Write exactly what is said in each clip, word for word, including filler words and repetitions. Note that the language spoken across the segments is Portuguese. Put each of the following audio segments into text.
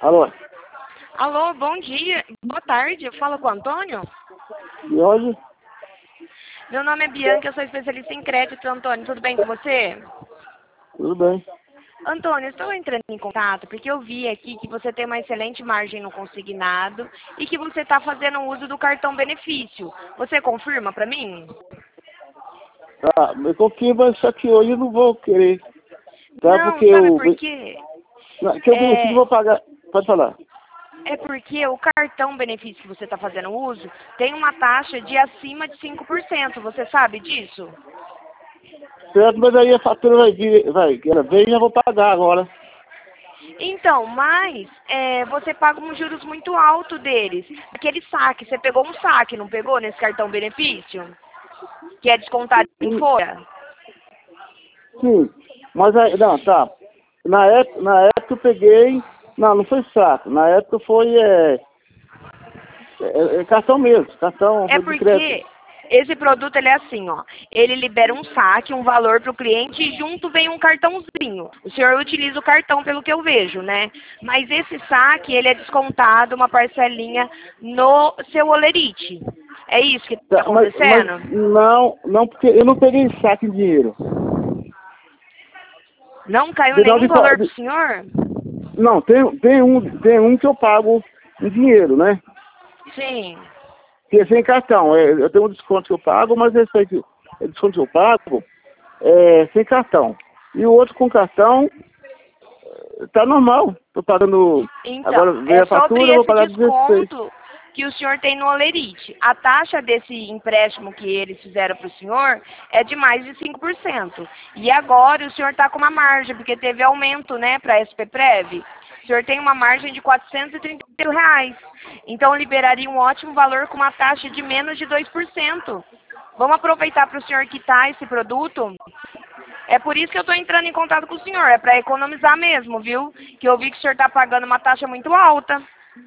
Alô? Alô, bom dia, boa tarde, eu falo com o Antônio? E hoje? Meu nome é Bianca, eu sou especialista em crédito, Antônio, tudo bem com você? Tudo bem. Antônio, estou entrando em contato porque eu vi aqui que você tem uma excelente margem no consignado e que você está fazendo uso do cartão benefício. Você confirma para mim? Tá, eu confio, mas só que hoje eu não vou querer. Tá? Não, Porque sabe eu. por quê? Não, que eu benefício É, vou pagar. Pode falar. é porque o cartão benefício que você está fazendo uso tem uma taxa de acima de cinco por cento, você sabe disso? Certo, mas aí a fatura vai vir, vai, ela vem e já vou pagar agora. Então, mas é, você paga um juros muito alto deles. Aquele saque, você pegou um saque, não pegou nesse cartão benefício? Que é descontado em Hum, folha? Sim, mas aí, não, tá. Na época, na época eu peguei. Não, não foi saco. Na época foi é, é, é cartão mesmo, cartão É de crédito. porque esse produto ele é assim, ó. Ele libera um saque, um valor para o cliente e junto vem um cartãozinho. O senhor utiliza o cartão pelo que eu vejo, né? Mas esse saque, ele é descontado uma parcelinha no seu olerite. É isso que está Tá, mas, mas acontecendo? não, não, porque eu não peguei saque em dinheiro. Não caiu Final nenhum de, co- valor para de- o senhor? não, tem, tem, um, tem um que eu pago em dinheiro, né? Sim. Que é sem cartão. É, eu tenho um desconto que eu pago, mas esse aí que, é desconto que eu pago é sem cartão. E o outro com cartão tá normal. Tô pagando. Agora Então, veio é a sobre fatura, eu vou esse pagar dezesseis. desconto que o senhor tem no Olerite. A taxa desse empréstimo que eles fizeram para o senhor é de mais de cinco por cento. E agora o senhor está com uma margem, porque teve aumento, né, para a S P Prev. O senhor tem uma margem de quatrocentos e trinta reais. Então liberaria um ótimo valor com uma taxa de menos de dois por cento. Vamos aproveitar para o senhor quitar esse produto? É por isso que eu estou entrando em contato com o senhor, é para economizar mesmo, viu? Que eu vi que o senhor está pagando uma taxa muito alta.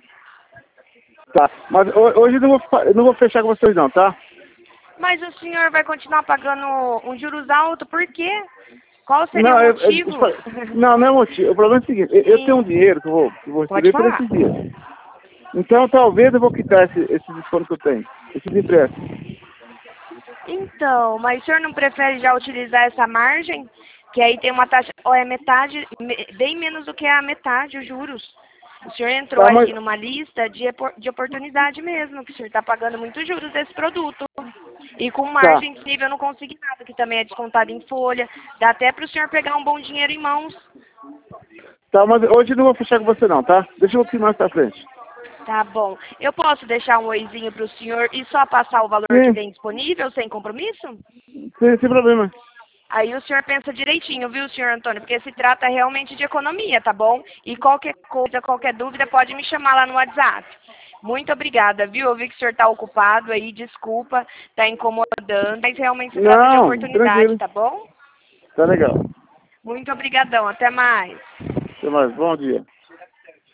Tá. Mas ho- hoje eu não vou, fa- eu não vou fechar com vocês não, tá? Mas o senhor vai continuar pagando um juros alto, por quê? Qual seria o Não, eu, eu- eu motivo? fa- não, não é motivo. O problema é o seguinte, eu, eu tenho um Sim, dinheiro que eu vou, que eu vou pode receber por falar. esses dias. Então talvez eu vou quitar esse, esse desconto que eu tenho, esses empréstimos. Então, mas o senhor não prefere já utilizar essa margem? Que aí tem uma taxa, ou é metade, me- bem menos do que a metade, os juros. O senhor entrou Tá, mas. aqui numa lista de, epor- de oportunidade mesmo, que o senhor está pagando muitos juros desse produto. E com Tá. margem disponível não consegui nada, que também é descontado em folha. Dá até para o senhor pegar um bom dinheiro em mãos. Tá, mas hoje eu não vou fechar com você não, tá? Deixa eu ir mais pra frente. Tá bom. Eu posso deixar um oizinho para o senhor e só passar o valor que Sim, tem disponível, sem compromisso? sem, sem problema. Aí o senhor pensa direitinho, viu, senhor Antônio? Porque se trata realmente de economia, tá bom? E qualquer coisa, qualquer dúvida, pode me chamar lá no WhatsApp. Muito obrigada, viu? Eu vi que o senhor está ocupado aí, desculpa, está incomodando, mas realmente se trata de Não, oportunidade, tranquilo. tá bom? Tá legal. Muito obrigadão, até mais. Até mais. Bom dia.